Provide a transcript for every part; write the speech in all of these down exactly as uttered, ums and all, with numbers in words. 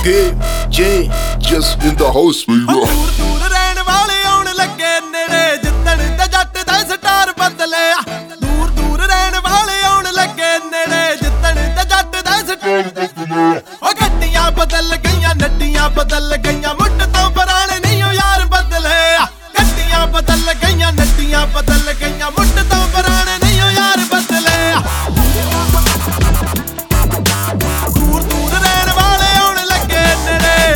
Game Jane just in the house baby। ਦੂਰ ਦੂਰ ਰਹਿਣ ਵਾਲੇ ਆਉਣ ਲੱਗੇ ਨੇੜੇ ਜਿੱਤਣ ਤੇ ਜੱਟ ਦਾ ਸਟਾਰ ਬਦਲਿਆ। ਦੂਰ ਦੂਰ ਰਹਿਣ ਵਾਲੇ ਆਉਣ ਲੱਗੇ ਨੇੜੇ ਜਿੱਤਣ ਤੇ ਜੱਟ ਦਾ ਸਟਾਰ ਬਦਲਿਆ। ਉਹ ਗੱਡੀਆਂ ਬਦਲ ਗਈਆਂ ਨੱਡੀਆਂ ਬਦਲ ਗਈਆਂ ਮੁੱਢ ਤੋਂ ਪੁਰਾਣੇ ਨਹੀਂ ਉਹ ਯਾਰ ਬਦਲੇ। ਗੱਡੀਆਂ ਬਦਲ ਗਈਆਂ ਨੱਡੀਆਂ ਬਦਲ ਗਈਆਂ ਮੁੱਢ ਤੋਂ ਪੁਰਾਣੇ ਨਹੀਂ ਉਹ ਯਾਰ ਬਦਲੇ। ਦੂਰ ਦੂਰ ਰਹਿਣ ਵਾਲੇ ਆਉਣ ਲੱਗੇ ਨੇੜੇ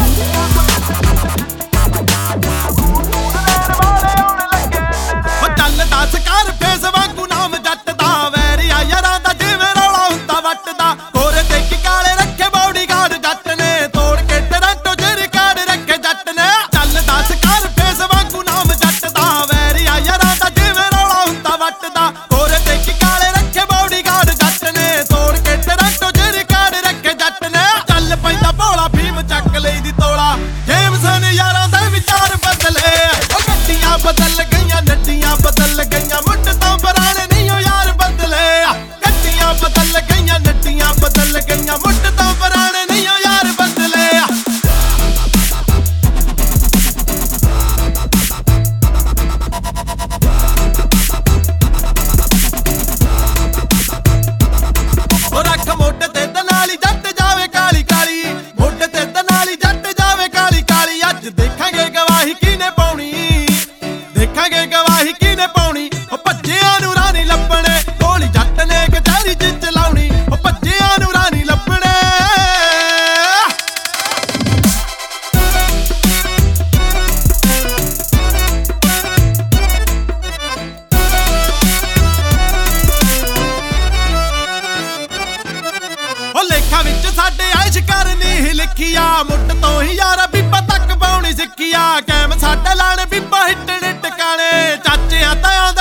ਉਹ ਚੱਲਦਾ ਸਕਾਰਫੇਸ ਵਾਂਗੂ ਨਾਮ ਜੱਟ ਦਾ। ਵੈਰੀਆ ਯਾਰਾਂ ਦਾ ਜਿਵੇਂ ਰੌਲਾ ਹੁੰਦਾ ਵੱਟ ਦਾ। ਗੋਰੇ ਤੇ ਕੀ ਕਾਲੇ ਰੱਖੇ ਬੌਡੀਗਾਰਡ ਜੱਟ ਨੇ ਤੋੜ ਕੇ ਟੋਰਾਂਟੋ ਚ ਰਿਕਾਰਡ ਰੱਖੇ ਜੱਟ ਨੇ। ਚੱਲਦਾ ਸਕਾਰਫੇਸ ਵਾਂਗੂ ਨਾਮ ਜੱਟ ਦਾ। ਵੈਰੀਆ ਯਾਰਾਂ ਦਾ ਜਿਵੇਂ ਰੌਲਾ ਹੁੰਦਾ ਵੱਟ ਦਾ। ਗੋਰੇ ਤੇ ਕੀ ਕਾਲੇ ਰੱਖੇ ਬੌਡੀਗਾਰਡ ਜੱਟ ਨੇ ਤੋੜ ਕੇ ਟੋਰਾਂਟੋ ਚ ਰਿਕਾਰਡ ਰੱਖੇ ਜੱਟ ਨੇ। ਚੱਲ ਪੈਂਦਾ ਭੋਲਾ ਫੀਮ ਚੱਕ ਲਈ ਦੀ ਤੋਲਾ ਜੇਮਸਨ ਯਾਰਾਂ ਦੇ ਵਿਚਾਰ ਬਦਲੇ। ਉਹ ਗੱਡੀਆਂ ਬਦਲ ਗਈਆਂ ਨੱਡੀਆਂ ਬਦਲ ਗਈਆਂ ਮੁੱਢ ਤੋਂ ਪੁਰਾਣੇ ਨਹੀਂ ਉਹ ਯਾਰ ਬਦਲੇ। ਗੱਡੀਆਂ ਬਦਲ ਗਈਆਂ ਨੱਡੀਆਂ ਬਦਲ ਗਈਆਂ ਮੁੱਢ ਤੋਂ ਪੁਰਾਣੇ ਨਹੀਂ ਉਹ ਯਾਰ ਬਦਲੇ। ਉਹ ਰੱਖ ਮੋਢੇ ਤੇ ਦਨਾਲੀ ਜੱਟ ਜਾਵੇ ਕਾਲੀ ਕਾਲੀ। ਮੋਢੇ ਤੇ ਦਨਾਲੀ ਜੱਟ ਜਾਵੇ ਕਾਲੀ ਕਾਲੀ। ਅੱਜ ਦੇਖਾਂਗੇ ਗਵਾਹੀ ਕਿਹਨੇ ਪਾਉਣੀ ਦੇਖਾਂਗੇ ਗਵਾਹੀ ਕਿਹਨੇ ਪਾਉਣੀ। ਉਹ ਭੱਜਿਆਂ ਨੂੰ ਰਾਣੀ ਲੱਭਣੇ ਗੋਲੀ ਜੱਟ ਨੇ ਕਚਹਿਰੀ ਚ ਚਲਾਉਣੀ। ਉਹ ਭੱਜਿਆਂ ਨੂੰ ਰਾਣੀ ਲੱਭਣੇ। ਉਹ ਲੇਖਾਂ ਵਿੱਚ ਸਾਡੇ ਐਸ਼ ਕਰਨੀ ਲਿਖੀਆ। ਮੁੱਢ ਤੋਂ ਹੀ ਯਾਰਾ ਬੀਬਾ ਤੱਕ ਪਾਉਣੀ ਸਿੱਖੀਆ। ਕੈਮ ਸਾਡੇ ਲਾਣੇ ਬੀਬਾ ਹਿੱਟਣੇ ਟਿਕਾਣੇ ਚਾਚਿਆਂ ਤਾਇਆਂ